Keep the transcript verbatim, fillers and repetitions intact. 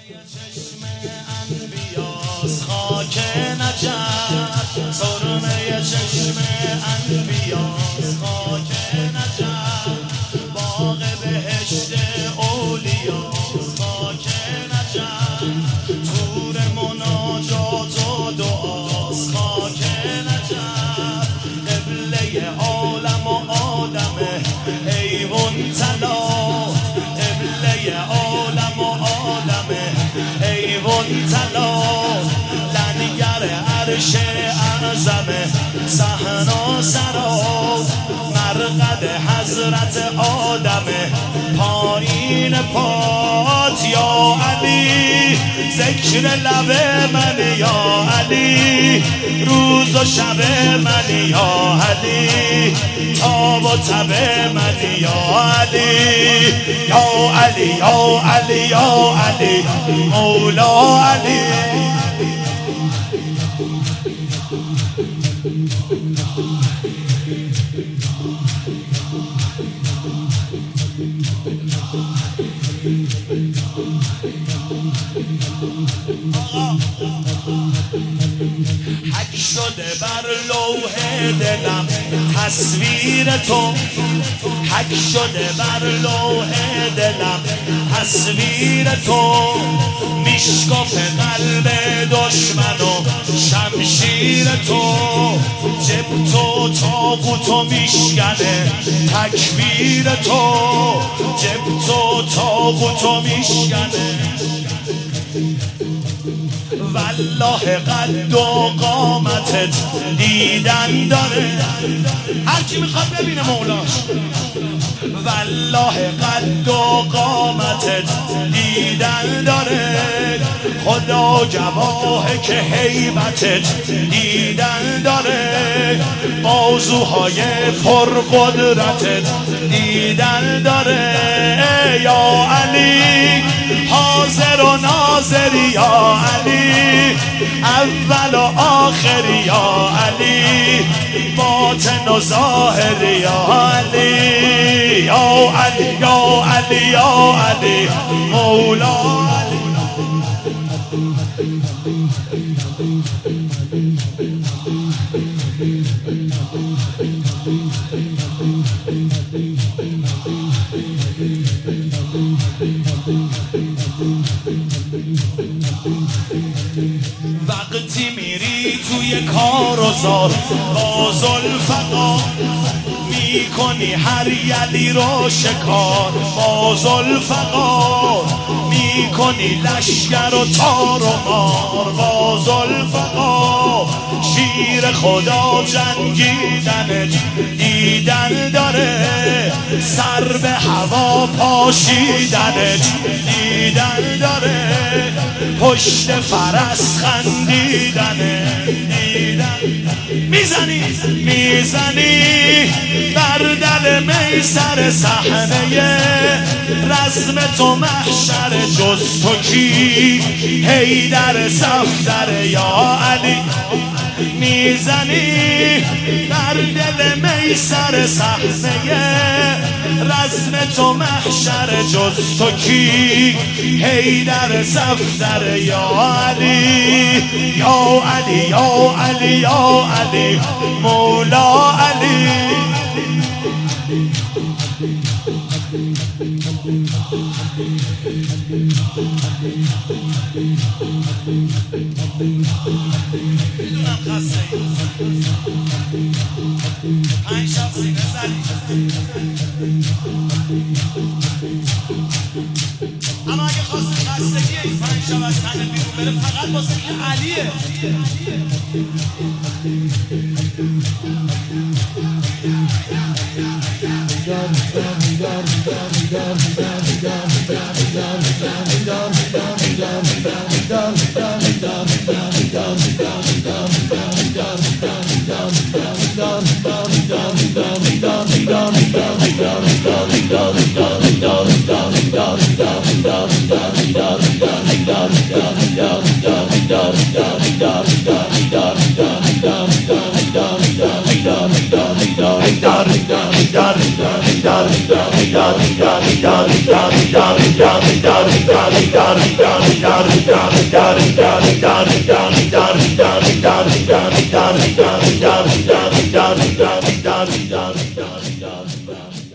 چشم انبیاس خاک نجف، سرمه چشم انبیاس خاک نجف، باغ بهشت اولیاس خاک نجف، تور مناجات و دعاس خاک نجف، قبله عالم و آدمه حیوان طلا، قبله عالم و آدمه حیوان طلا، لنگر عرش اعظمه صحن و سرا، مرقد حضرت آدمه پایین پات، یا علی ذکر لب من، یا علی روز و شب من، یا علی تاب و تب من، یا علی یا علی یا علی یا علی مولا علی. حک شده بر لوح دلم تصویر تو، حک شده بر لوح دلم تصویر تو، میشکاف قلب دشمن و شمشیر تو، جبت و تاغوت و میشکنه تکبیر تو، جبت و تاغوت و میشکنه، والله قد و قامتت دیدن داره، هر کی میخواد ببینه مولاش، والله قد و قامتت دیدن داره، خدا گواهه که هیبتت دیدن داره، بازوهای پرقدرتت دیدن داره، یا علی حاضر و ناظر، یا علی اول و آخر، یا علی باطن و ظاهر، یا علی یا علی یا علی یا علی مولا علی. وقتی میری توی کار و زار با ذوالفقار، میکنی هر یلی رو شکار، با ذوالفقار میکنی لشگر و تار و مار، با ذوالفقار شیر خدا جنگیدنت دیدن داره، سر به هوا پاشیدنت دیدن داره، پشت فرس خندیدنه دیدن، میزنی میزنی بر دل میسر صحنه رسم تو محشر، جز تو کی حیدر صفدر، یا علی میزنی بر دل میسر صحنه رسم تو محشر، جز تو کی حیدر صفدر، یا علی یا علی یا علی یا علی مولا علی. میدونم خسته ای پنج شب سینه زدی، اما اگه خواست خستگی این پنج شب از تنه بیرون بره فقط واسه که علیه. Hey, Done.